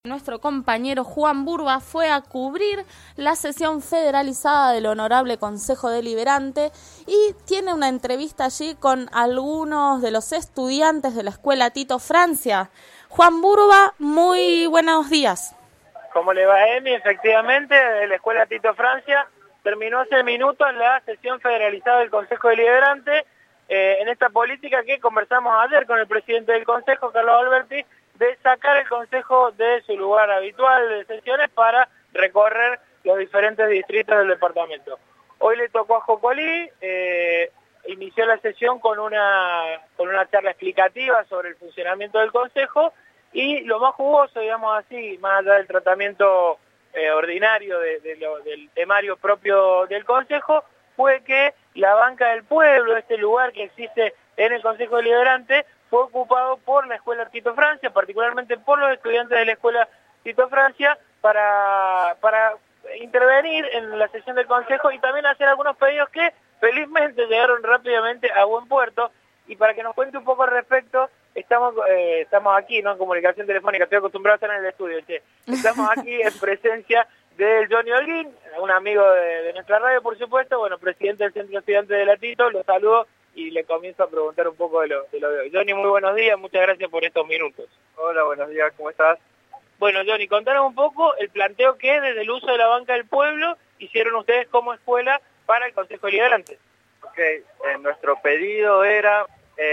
Nuestro compañero Juan Burba fue a cubrir la sesión federalizada del Honorable Consejo Deliberante y tiene una entrevista allí con algunos de los estudiantes de la Escuela Tito Francia. Juan Burba, muy buenos días. ¿Cómo le va, Emi? Efectivamente, de la Escuela Tito Francia terminó hace minutos la sesión federalizada del Consejo Deliberante en esta política que conversamos ayer con el presidente del Consejo, Carlos Alberti, de sacar el Consejo de su lugar habitual de sesiones para recorrer los diferentes distritos del departamento. Hoy le tocó a Jocolí, inició la sesión con una charla explicativa sobre el funcionamiento del Consejo y lo más jugoso, digamos así, más allá del tratamiento ordinario del temario propio del Consejo, fue que la banca del pueblo, este lugar que existe en el Consejo Deliberante, fue ocupado por la Escuela Tito Francia, particularmente por los estudiantes de la Escuela Tito Francia, para intervenir en la sesión del Consejo y también hacer algunos pedidos que felizmente llegaron rápidamente a buen puerto. Y para que nos cuente un poco al respecto, estamos aquí, ¿no? En comunicación telefónica, estoy acostumbrado a estar en el estudio, che. Estamos aquí en presencia de Johnny Holguín, un amigo de nuestra radio, por supuesto, bueno, presidente del Centro Estudiante de la Tito, lo saludo y le comienzo a preguntar un poco de lo de hoy. Johnny, muy buenos días, muchas gracias por estos minutos. Hola, buenos días, ¿cómo estás? Bueno, Johnny, contanos un poco el planteo que desde el uso de la banca del pueblo hicieron ustedes como escuela para el Consejo Deliberante. Ok, nuestro pedido era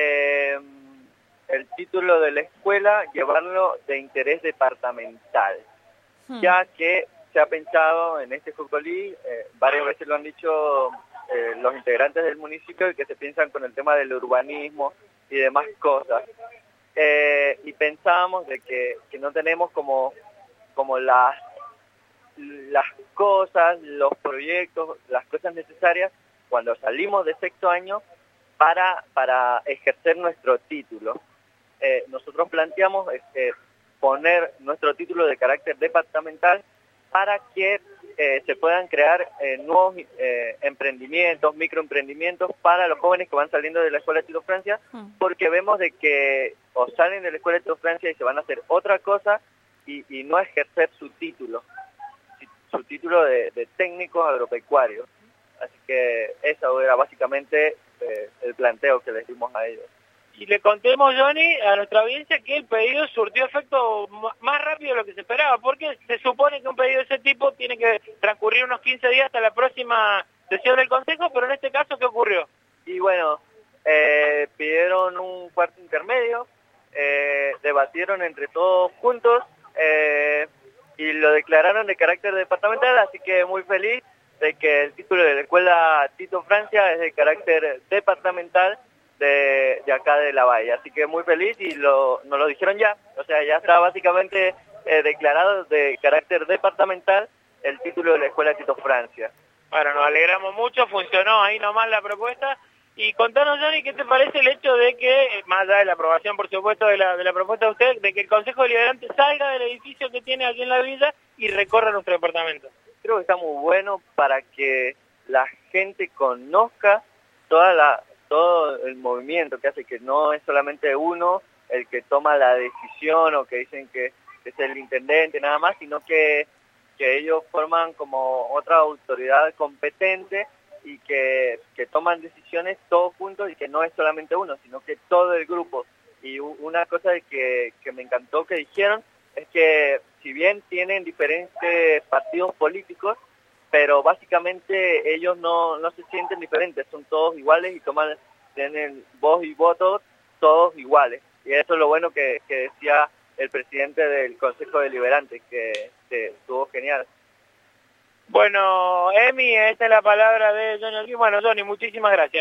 el título de la escuela llevarlo de interés departamental, ya que se ha pensado en este Jocolí, varias veces lo han dicho los integrantes del municipio, que se piensan con el tema del urbanismo y demás cosas. Y pensábamos de que no tenemos como las cosas, los proyectos, las cosas necesarias cuando salimos de sexto año para ejercer nuestro título. Nosotros planteamos poner nuestro título de carácter departamental para que se puedan crear nuevos emprendimientos, microemprendimientos para los jóvenes que van saliendo de la Escuela Tito Francia, porque vemos de que o salen de la Escuela Tito Francia y se van a hacer otra cosa y no ejercer su título de técnicos agropecuarios. Así que eso era básicamente el planteo que les dimos a ellos. Y le contemos, Johnny, a nuestra audiencia que el pedido surtió efecto más rápido de lo que se esperaba, porque se supone que un pedido de ese tipo tiene que transcurrir unos 15 días hasta la próxima sesión del Consejo, pero en este caso, ¿qué ocurrió? Y bueno, pidieron un cuarto intermedio, debatieron entre todos juntos y lo declararon de carácter departamental, así que muy feliz de que el título de la Escuela Tito Francia es de carácter departamental de acá de la Bahía, así que muy feliz y nos lo dijeron ya, o sea, ya está básicamente declarado de carácter departamental el título de la Escuela Tito Francia. Bueno, nos alegramos mucho, funcionó ahí nomás la propuesta. Y contanos, Johnny, ¿qué te parece el hecho de que, más allá de la aprobación, por supuesto, de la propuesta de usted, de que el Consejo Deliberante salga del edificio que tiene aquí en la villa y recorra nuestro departamento? Creo que está muy bueno para que la gente conozca todo el movimiento que hace, que no es solamente uno el que toma la decisión o que dicen que es el intendente nada más, sino que ellos forman como otra autoridad competente y que toman decisiones todos juntos y que no es solamente uno, sino que todo el grupo. Y una cosa que me encantó que dijeron es que si bien tienen diferentes partidos políticos, pero básicamente ellos no se sienten diferentes, son todos iguales y tienen voz y voto todos iguales. Y eso es lo bueno que decía el presidente del Consejo Deliberante, que estuvo genial. Bueno, Emi, esta es la palabra de Johnny. Bueno, Johnny, muchísimas gracias.